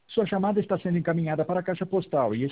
Sua chamada está sendo encaminhada para a caixa postal e